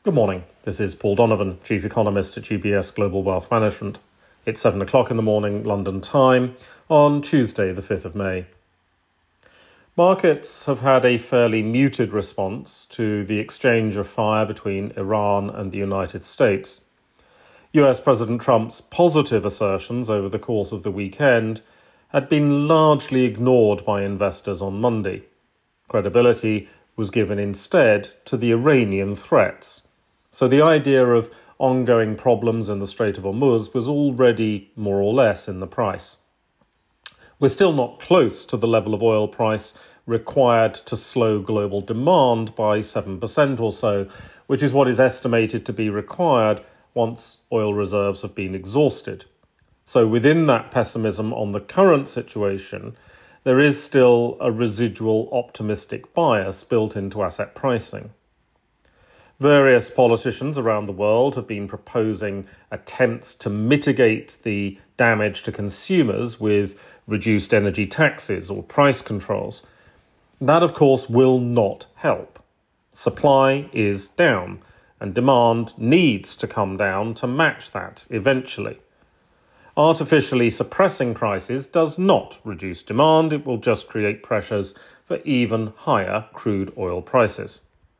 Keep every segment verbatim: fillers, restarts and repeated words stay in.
Good morning. This is Paul Donovan, Chief Economist at U B S Global Wealth Management. It's seven o'clock in the morning, London time, on Tuesday, the fifth of May. Markets have had a fairly muted response to the exchange of fire between Iran and the United States. U S President Trump's positive assertions over the course of the weekend had been largely ignored by investors on Monday. Credibility was given instead to the Iranian threats. So the idea of ongoing problems in the Strait of Hormuz was already more or less in the price. We're still not close to the level of oil price required to slow global demand by seven percent or so, which is what is estimated to be required once oil reserves have been exhausted. So within that pessimism on the current situation, there is still a residual optimistic bias built into asset pricing. Various politicians around the world have been proposing attempts to mitigate the damage to consumers with reduced energy taxes or price controls. That, of course, will not help. Supply is down, and demand needs to come down to match that eventually. Artificially suppressing prices does not reduce demand, it will just create pressures for even higher crude oil prices.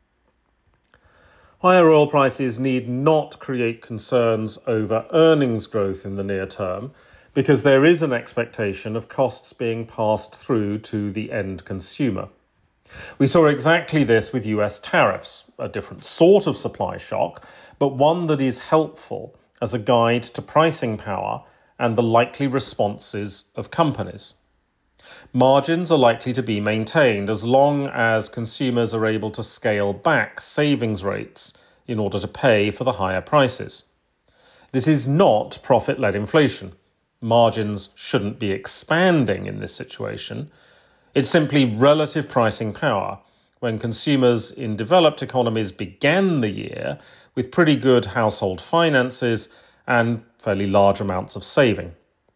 Higher oil prices need not create concerns over earnings growth in the near term, because there is an expectation of costs being passed through to the end consumer. We saw exactly this with U S tariffs, a different sort of supply shock, but one that is helpful as a guide to pricing power and the likely responses of companies. Margins are likely to be maintained as long as consumers are able to scale back savings rates in order to pay for the higher prices. This is not profit-led inflation. Margins shouldn't be expanding in this situation. It's simply relative pricing power when consumers in developed economies began the year with pretty good household finances and fairly large amounts of saving.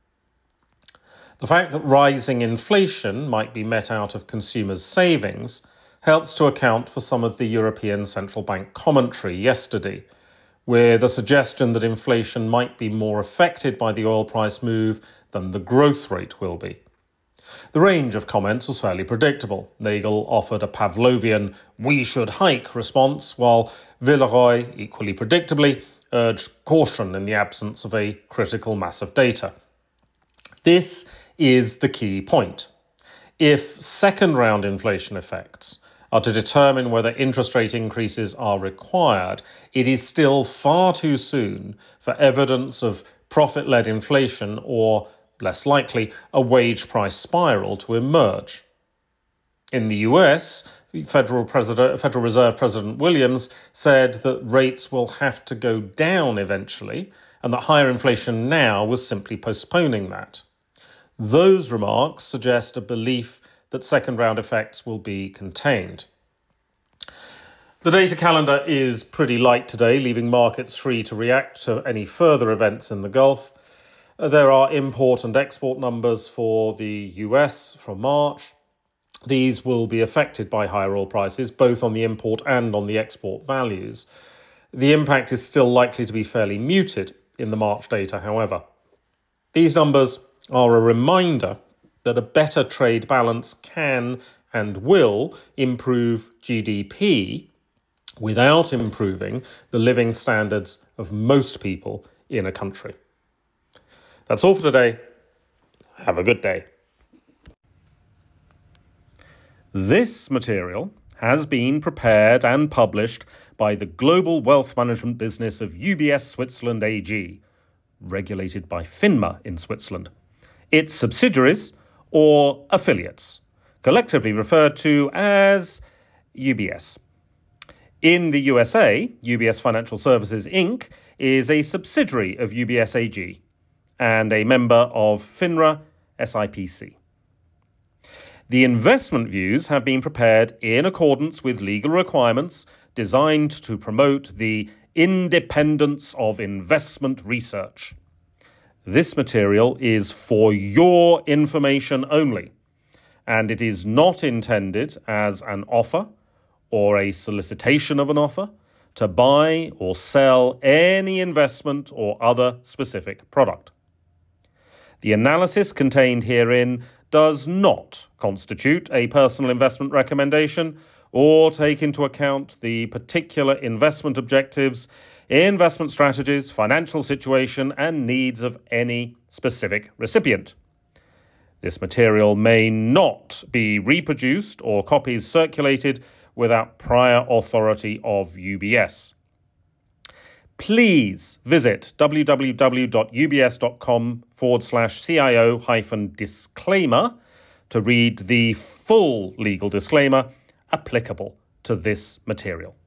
The fact that rising inflation might be met out of consumers' savings helps to account for some of the European Central Bank commentary yesterday, with a suggestion that inflation might be more affected by the oil price move than the growth rate will be. The range of comments was fairly predictable. Nagel offered a Pavlovian "we should hike" response, while Villeroy, equally predictably, urged caution in the absence of a critical mass of data. This is the key point. If second-round inflation effects are to determine whether interest rate increases are required, it is still far too soon for evidence of profit-led inflation or, less likely, a wage price spiral to emerge. In the U S, Federal, President, Federal Reserve President Williams said that rates will have to go down eventually, and that higher inflation now was simply postponing that. Those remarks suggest a belief that second-round effects will be contained. The data calendar is pretty light today, leaving markets free to react to any further events in the Gulf. There are import and export numbers for the U S from March. These will be affected by higher oil prices, both on the import and on the export values. The impact is still likely to be fairly muted in the March data, however. These numbers are a reminder that a better trade balance can and will improve G D P without improving the living standards of most people in a country. That's all for today. Have a good day. This material has been prepared and published by the global wealth management business of U B S Switzerland A G, regulated by FINMA in Switzerland. Its subsidiaries or affiliates, collectively referred to as U B S. In the U S A, U B S Financial Services Incorporated is a subsidiary of U B S A G and a member of FINRA S I P C. The investment views have been prepared in accordance with legal requirements designed to promote the independence of investment research. This material is for your information only, and it is not intended as an offer or a solicitation of an offer to buy or sell any investment or other specific product. The analysis contained herein does not constitute a personal investment recommendation or take into account the particular investment objectives, investment strategies, financial situation, and needs of any specific recipient. This material may not be reproduced or copies circulated without prior authority of U B S. Please visit www.ubs.com forward slash CIO hyphen disclaimer to read the full legal disclaimer applicable to this material.